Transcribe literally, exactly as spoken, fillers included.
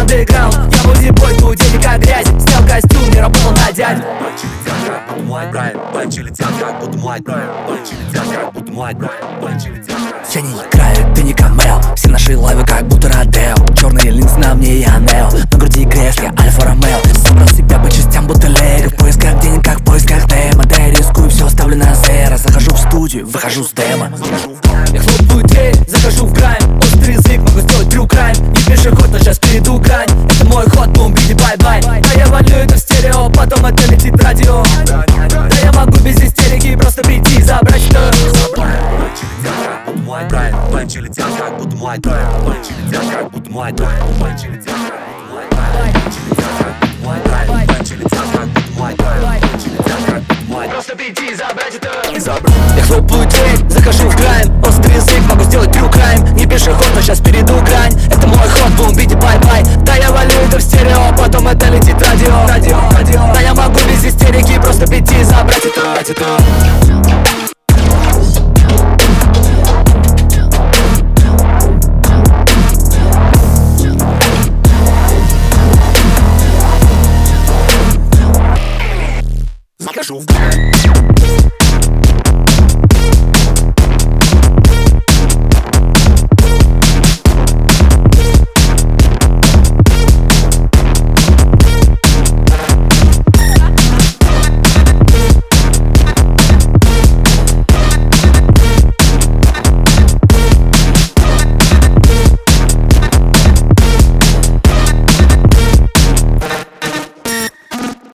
андеграунд. Я бодибой, тут денег как грязь. Снял костюм, не работал на дядь. Банчи летят, как будто мой брайт. Банчи летят, как будто мой брайт. Банчи летят, как будто мой брайт. Банчи летят. Я не играю, ты не Камел. Все наши лайвы как будто Родео. Черные линзы на мне, я Нео. На груди крест, я Альфа Ромео. Собрал себя по частям, будто Лего. В поисках денег, как в поисках демо. Да я рискую, все ставлю на зеро. Захожу в студию, выхожу с демо. Я хлопаю дверь, захожу в грайм. Острый язык, могу сделать true crime. Не пешеход, но сейчас перейду грань. Это мой ход, бум, биди, бай-бай. Да я валю это в стерео, потом это летит радио. Да я могу без истерики просто прийти и забрать это. Мой брайт, банчи летят, как будто мой брайт. Банчи летят, как будто мой брайт. Банчи летят, как будто мой брайт. Банчи летят, как будто мой брайт. Банчи летят, как будто мой брайт. Банчи летят, как будто мой брайт. Просто прийти и забрать это. Я хлопаю дверь, захожу в грайм. Острый язык, могу сделать true crime. Не пешеход, но сейчас перейду грань. Это мой ход, бум, биди, бай-бай. Да я валю это в стерео, потом это летит радио. Радио, радио. Да я могу без истерики просто прийти и забрать это.